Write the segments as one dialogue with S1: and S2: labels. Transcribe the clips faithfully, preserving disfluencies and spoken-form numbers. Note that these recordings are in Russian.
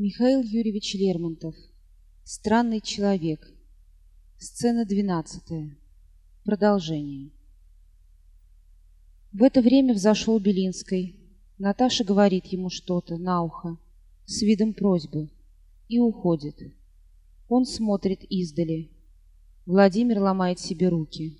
S1: Михаил Юрьевич Лермонтов. Странный человек. Сцена двенадцатая. Продолжение. В это время взошел Белинский. Наташа говорит ему что-то на ухо с видом просьбы и уходит. Он смотрит издали. Владимир ломает себе руки.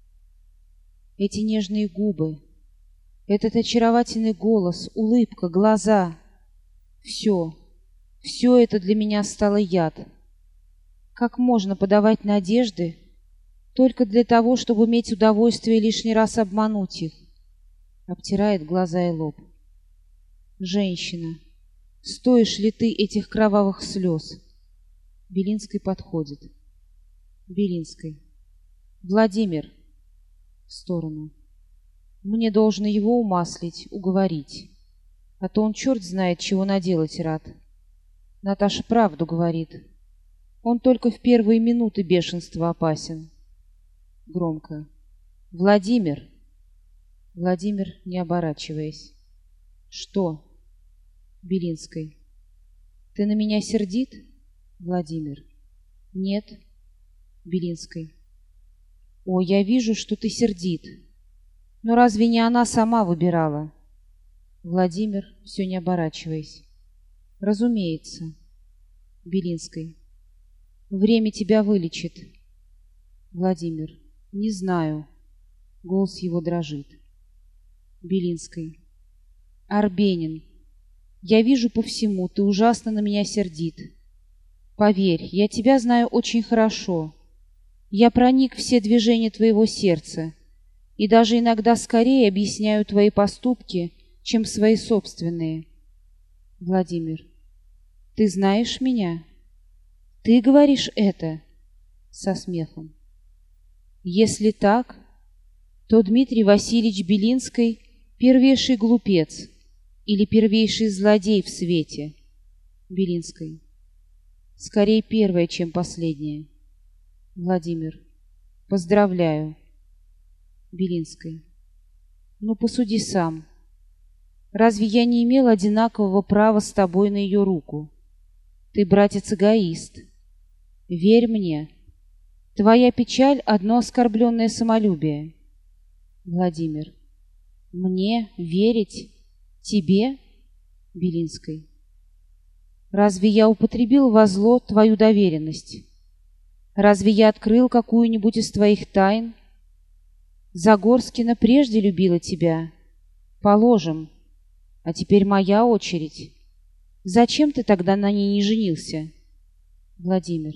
S1: Эти нежные губы, этот очаровательный голос, улыбка, глаза — все, все это для меня стало яд. Как можно подавать надежды только для того, чтобы иметь удовольствие лишний раз обмануть их? Обтирает глаза и лоб. Женщина, стоишь ли ты этих кровавых слез? Белинский подходит. Белинский. Владимир. В сторону. Мне должно его умаслить, уговорить. А то он черт знает, чего наделать рад. Наташа правду говорит. Он только в первые минуты бешенства опасен. Громко. Владимир. Владимир, не оборачиваясь. Что? Белинский. Ты на меня сердит? Владимир. Нет. Белинский. О, я вижу, что ты сердит. Но разве не она сама выбирала? Владимир, все не оборачиваясь. Разумеется. Белинский. Время тебя вылечит. Владимир. Не знаю. Голос его дрожит. Белинский. Арбенин. Я вижу по всему, ты ужасно на меня сердит. Поверь, я тебя знаю очень хорошо. Я проник в все движения твоего сердца и даже иногда скорее объясняю твои поступки, чем свои собственные. Владимир. Ты знаешь меня? Ты говоришь это? Со смехом. Если так, то Дмитрий Васильевич Белинский — первейший глупец или первейший злодей в свете. Белинский. Скорее первое, чем последнее. Владимир. Поздравляю. Белинский. Ну, посуди сам. Разве я не имел одинакового права с тобой на ее руку? Ты, братец, эгоист. Верь мне. Твоя печаль — одно оскорбленное самолюбие. Владимир. Мне верить? Тебе? Белинский. Разве я употребил во зло твою доверенность? Разве я открыл какую-нибудь из твоих тайн? Загорскина прежде любила тебя. Положим. А теперь моя очередь. Зачем ты тогда на ней не женился? Владимир.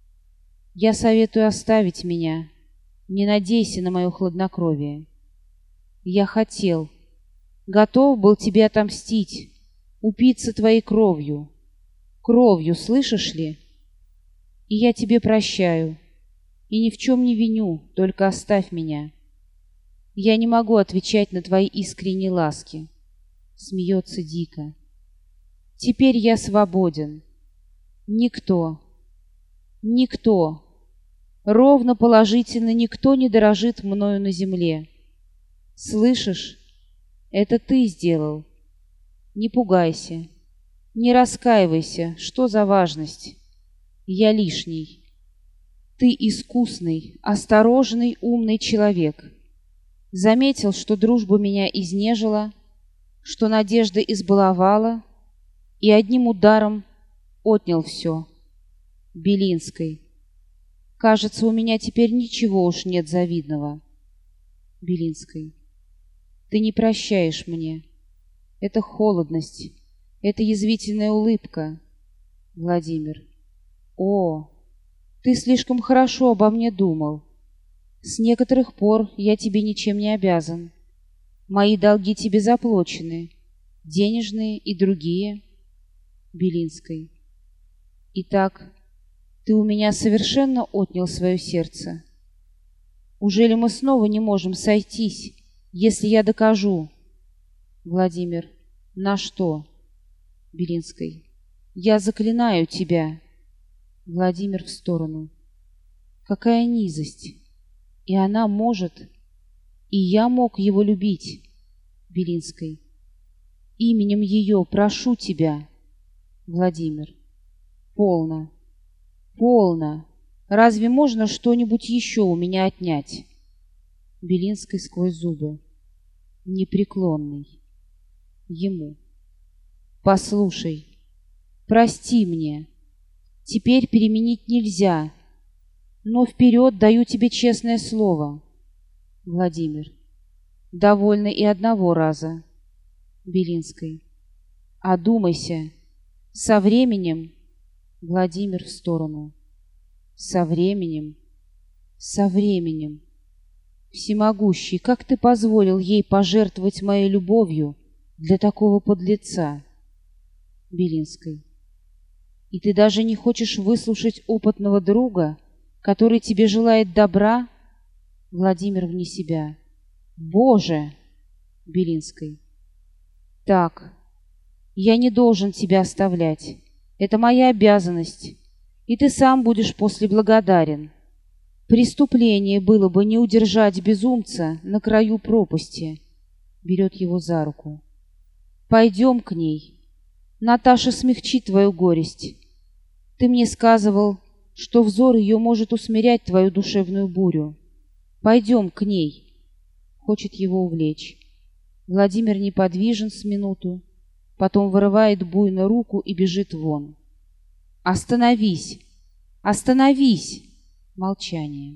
S1: Я советую оставить меня. Не надейся на мое хладнокровие. Я хотел, готов был тебе отомстить, упиться твоей кровью. Кровью, слышишь ли? И я тебе прощаю, и ни в чем не виню, только оставь меня. Я не могу отвечать на твои искренние ласки. Смеется дико. Теперь я свободен. Никто, никто, ровно положительно никто не дорожит мною на земле. Слышишь? Это ты сделал. Не пугайся, не раскаивайся, что за важность? Я лишний. Ты искусный, осторожный, умный человек. Заметил, что дружба меня изнежила, что надежда избаловала, и одним ударом отнял все. Белинский. Кажется, у меня теперь ничего уж нет завидного. Белинский. Ты не прощаешь мне. Это холодность, это язвительная улыбка. Владимир. О, ты слишком хорошо обо мне думал. С некоторых пор я тебе ничем не обязан. Мои долги тебе заплачены, денежные и другие. Белинский. Итак, ты у меня совершенно отнял свое сердце. Ужели мы снова не можем сойтись, если я докажу? Владимир. На что? Белинский. Я заклинаю тебя. Владимир в сторону. Какая низость! И она может, и я мог его любить. Белинский. Именем ее прошу тебя. Владимир. Полно. Полно. Разве можно что-нибудь еще у меня отнять? Белинский сквозь зубы. Непреклонный. Ему. Послушай, прости мне. Теперь переменить нельзя. Но вперед даю тебе честное слово. Владимир. Довольно и одного раза. Белинский. Одумайся. Со временем... Владимир в сторону. Со временем... Со временем... Всемогущий, как ты позволил ей пожертвовать моей любовью для такого подлеца? Белинский. И ты даже не хочешь выслушать опытного друга, который тебе желает добра? Владимир вне себя. Боже! Белинский. Так, я не должен тебя оставлять. Это моя обязанность, и ты сам будешь после благодарен. Преступление было бы не удержать безумца на краю пропасти. Берет его за руку. Пойдем к ней. Наташа смягчит твою горесть. Ты мне сказывал, что взор ее может усмирять твою душевную бурю. Пойдем к ней. Хочет его увлечь. Владимир неподвижен с минуту, потом вырывает буйно руку и бежит вон. Остановись! Остановись! Молчание.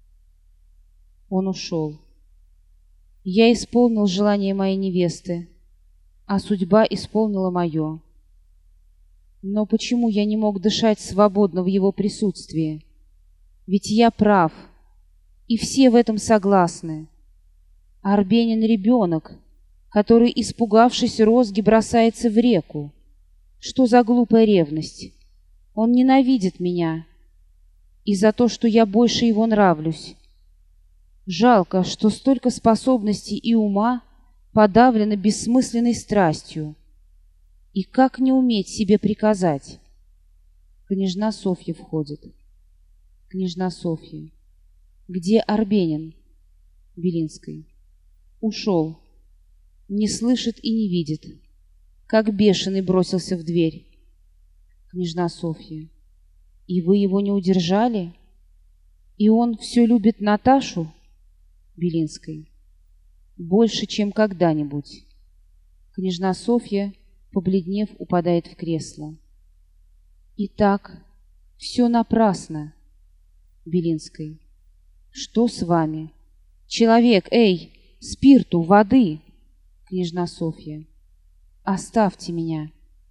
S1: Он ушел. Я исполнил желание моей невесты, а судьба исполнила мое. Но почему я не мог дышать свободно в его присутствии? Ведь я прав, и все в этом согласны. Арбенин — ребенок, который, испугавшись розги, бросается в реку. Что за глупая ревность? Он ненавидит меня. И за то, что я больше его нравлюсь. Жалко, что столько способностей и ума подавлено бессмысленной страстью. И как не уметь себе приказать? Княжна Софья входит. Княжна Софья. Где Арбенин? Белинский. Ушел. Не слышит и не видит. Как бешеный бросился в дверь. Княжна Софья. И вы его не удержали? И он все любит Наташу? Белинский. Больше, чем когда-нибудь. Княжна Софья, побледнев, упадает в кресло. Итак, все напрасно. Белинский. Что с вами? Человек, эй, спирту, воды. Княжна Софья. Оставьте меня.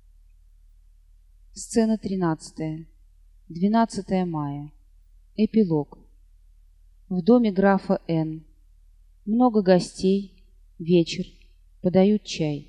S1: Сцена тринадцатая. двенадцатое мая. Эпилог. В доме графа Н. Много гостей. Вечер. Подают чай.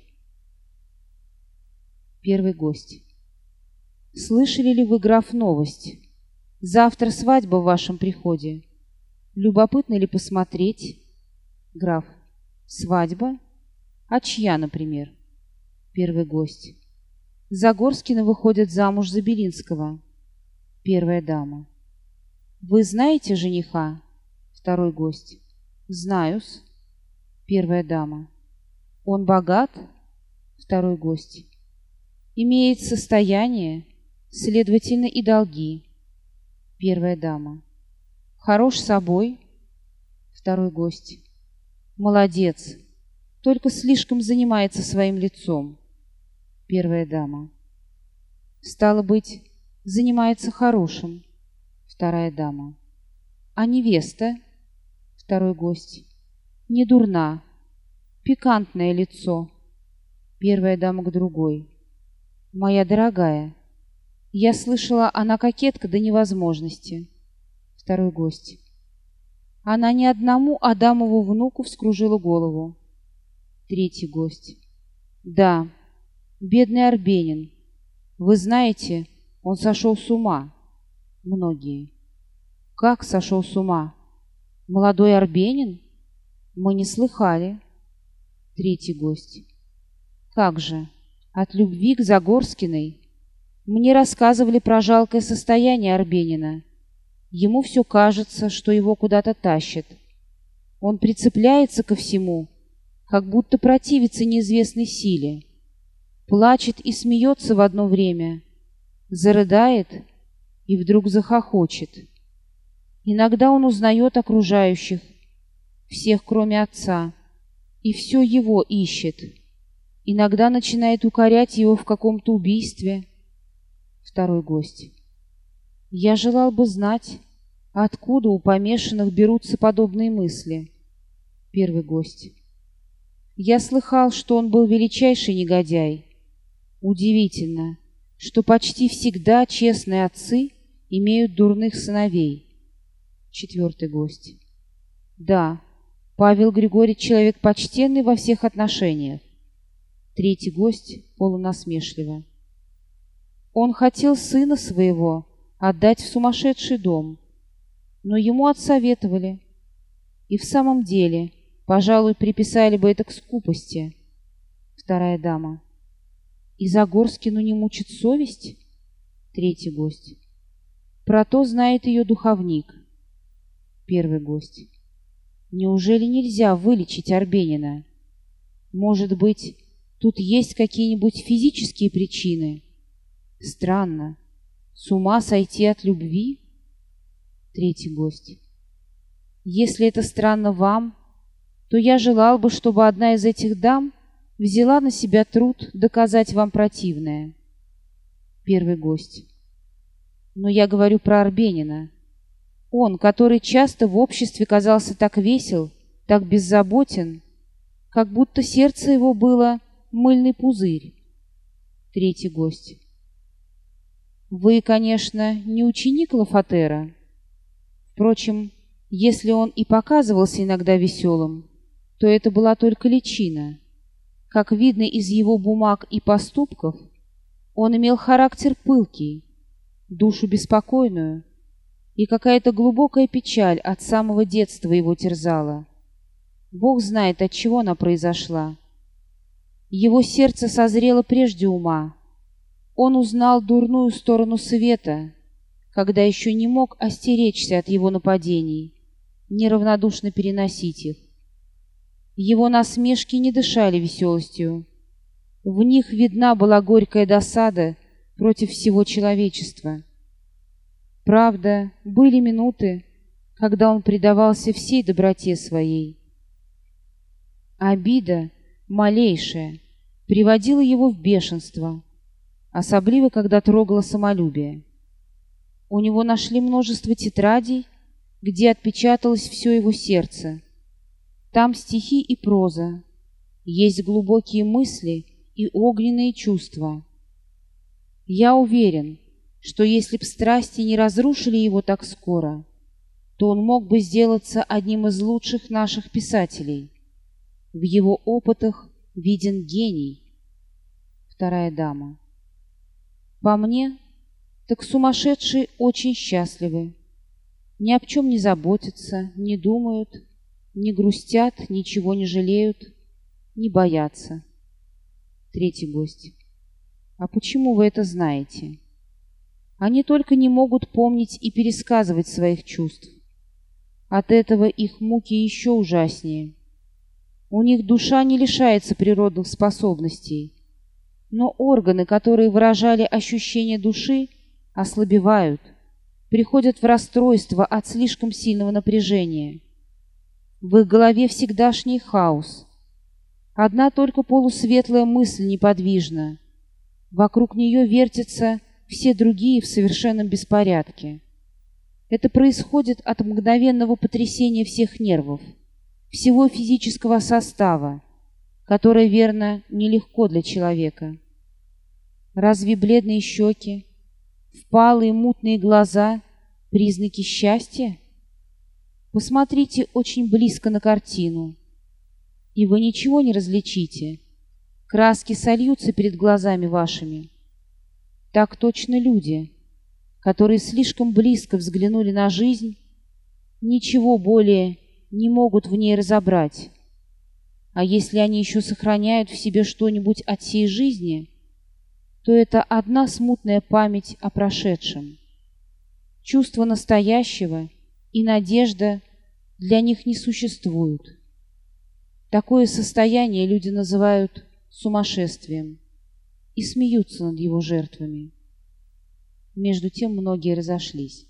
S1: Первый гость. Слышали ли вы, граф, новость? Завтра свадьба в вашем приходе. Любопытно ли посмотреть? Граф. Свадьба? А чья, например? Первый гость. Загорскины выходят замуж за Белинского. Первая дама. Вы знаете жениха? Второй гость. Знаю-с. Первая дама. Он богат? Второй гость. Имеет состояние, следовательно, и долги. Первая дама. Хорош собой? Второй гость. Молодец, только слишком занимается своим лицом. Первая дама. Стало быть, занимается хорошим. Вторая дама. А невеста? Второй гость. Не дурна. Пикантное лицо. Первая дама к другой. Моя дорогая, я слышала, она кокетка до невозможности. Второй гость. Она не одному Адамову внуку вскружила голову. Третий гость. Да, бедный Арбенин. Вы знаете, он сошел с ума. Многие. Как сошел с ума? Молодой Арбенин? Мы не слыхали. Третий гость. Как же, от любви к Загорскиной? Мне рассказывали про жалкое состояние Арбенина. Ему все кажется, что его куда-то тащат. Он прицепляется ко всему, как будто противится неизвестной силе. плачет и смеется в одно время, зарыдает и вдруг захохочет. Иногда он узнает окружающих, всех кроме отца, и все его ищет. Иногда начинает укорять его в каком-то убийстве. Второй гость. Я желал бы знать, откуда у помешанных берутся подобные мысли. Первый гость. Я слыхал, что он был величайший негодяй. Удивительно, что почти всегда честные отцы имеют дурных сыновей. Четвертый гость. Да, Павел Григорьевич человек почтенный во всех отношениях. Третий гость полунасмешливо. Он хотел сына своего отдать в сумасшедший дом, но ему отсоветовали. И в самом деле, пожалуй, приписали бы это к скупости. Вторая дама. И Загорскину не мучит совесть? Третий гость. Про то знает ее духовник. Первый гость. Неужели нельзя вылечить Арбенина? Может быть, тут есть какие-нибудь физические причины? Странно. С ума сойти от любви? Третий гость. Если это странно вам, то я желал бы, чтобы одна из этих дам взяла на себя труд доказать вам противное. Первый гость. Но я говорю про Арбенина. Он, который часто в обществе казался так весел, так беззаботен, как будто сердце его было мыльный пузырь. Третий гость. Вы, конечно, не ученик Лафатера. Впрочем, если он и показывался иногда веселым, то это была только личина. Как видно из его бумаг и поступков, он имел характер пылкий, душу беспокойную, и какая-то глубокая печаль от самого детства его терзала. Бог знает, от чего она произошла. Его сердце созрело прежде ума. Он узнал дурную сторону света, когда еще не мог остеречься от его нападений, неравнодушно переносить их. Его насмешки не дышали веселостью. В них видна была горькая досада против всего человечества. Правда, были минуты, когда он предавался всей доброте своей. Обида, малейшая, приводила его в бешенство, особливо, когда трогало самолюбие. У него нашли множество тетрадей, где отпечаталось все его сердце. Там стихи и проза, есть глубокие мысли и огненные чувства. Я уверен, что если б страсти не разрушили его так скоро, то он мог бы сделаться одним из лучших наших писателей. В его опытах виден гений. Вторая дама. По мне, так сумасшедшие очень счастливы. Ни о чем не заботятся, не думают, не грустят, ничего не жалеют, не боятся. Третий гость. А почему вы это знаете? Они только не могут помнить и пересказывать своих чувств. От этого их муки еще ужаснее. У них душа не лишается природных способностей, но органы, которые выражали ощущения души, ослабевают, приходят в расстройство от слишком сильного напряжения. В их голове всегдашний хаос. Одна только полусветлая мысль неподвижна. Вокруг нее вертятся все другие в совершенном беспорядке. Это происходит от мгновенного потрясения всех нервов, всего физического состава, которое, верно, нелегко для человека. Разве бледные щеки, впалые мутные глаза — признаки счастья? Посмотрите очень близко на картину, и вы ничего не различите. Краски сольются перед глазами вашими. Так точно люди, которые слишком близко взглянули на жизнь, ничего более не могут в ней разобрать. А если они еще сохраняют в себе что-нибудь от сей жизни, то это одна смутная память о прошедшем. Чувство настоящего и надежда для них не существуют. Такое состояние люди называют сумасшествием. и смеются над его жертвами. Между тем многие разошлись.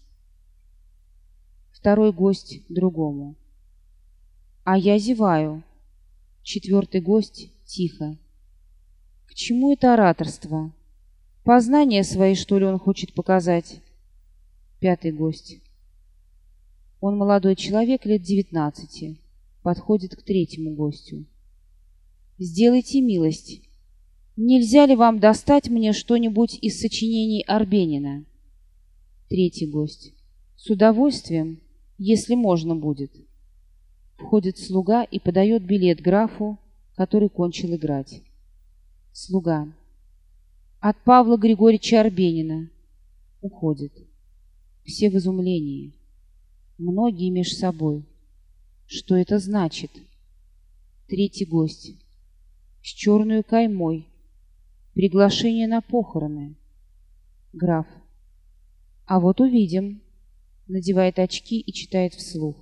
S1: Второй гость другому: «А я зеваю». Четвертый гость тихо: «К чему это ораторство? Познания свои, что ли, он хочет показать?» Пятый гость: он молодой человек лет девятнадцати, подходит к третьему гостю: «Сделайте милость, нельзя ли вам достать мне что-нибудь из сочинений Арбенина?» Третий гость: «С удовольствием, если можно будет». Входит слуга и подает билет графу, который кончил играть. Слуга: «От Павла Григорьевича Арбенина». Уходит. Все в изумлении. Многие меж собой: «Что это значит?» Третий гость: «С черную каймой. Приглашение на похороны». Граф: «А вот увидим». Надевает очки и читает вслух.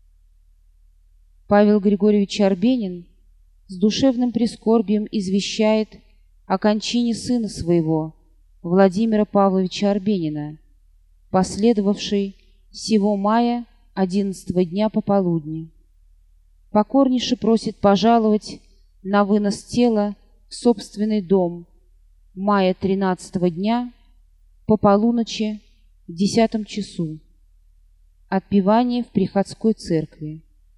S1: Павел Григорьевич Арбенин с душевным прискорбием извещает о кончине сына своего, Владимира Павловича Арбенина, последовавшей сего мая одиннадцатого дня пополудни. Покорнейше просит пожаловать на вынос тела в собственный дом мая тринадцатого дня по полуночи в десятом часу. Отпевание в приходской церкви.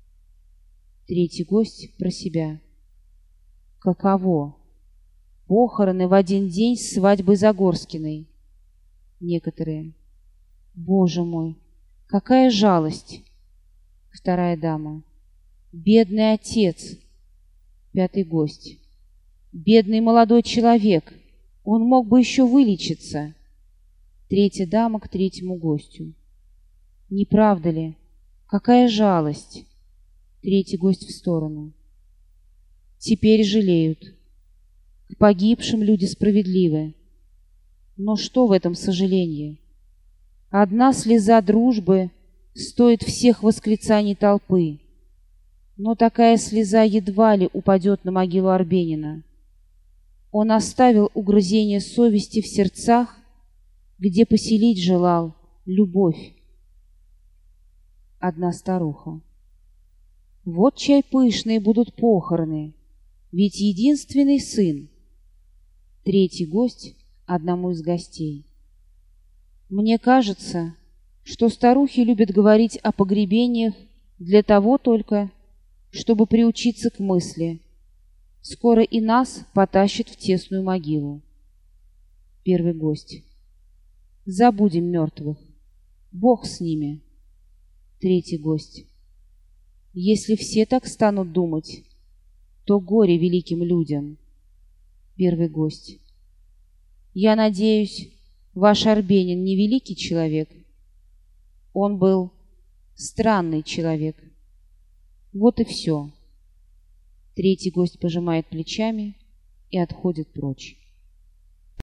S1: Третий гость про себя: «Каково? Похороны в один день с свадьбой Загорскиной». Некоторые: «Боже мой, какая жалость!» Вторая дама: «Бедный отец». Пятый гость: «Бедный молодой человек, он мог бы еще вылечиться». Третья дама к третьему гостю: «Не правда ли? Какая жалость!» Третий гость в сторону: «Теперь жалеют. К погибшим люди справедливы. Но что в этом сожалении? Одна слеза дружбы стоит всех восклицаний толпы. Но такая слеза едва ли упадет на могилу Арбенина. Он оставил угрызение совести в сердцах, где поселить желал любовь». Одна старуха: «Вот чай пышные будут похороны, ведь единственный сын». Третий гость одному из гостей: «Мне кажется, что старухи любят говорить о погребениях для того только, чтобы приучиться к мысли: скоро и нас потащат в тесную могилу». Первый гость: «Забудем мертвых, Бог с ними». Третий гость: «Если все так станут думать, то горе великим людям». Первый гость: «Я надеюсь, ваш Арбенин не великий человек? Он был странный человек. Вот и все». Третий гость пожимает плечами и отходит прочь.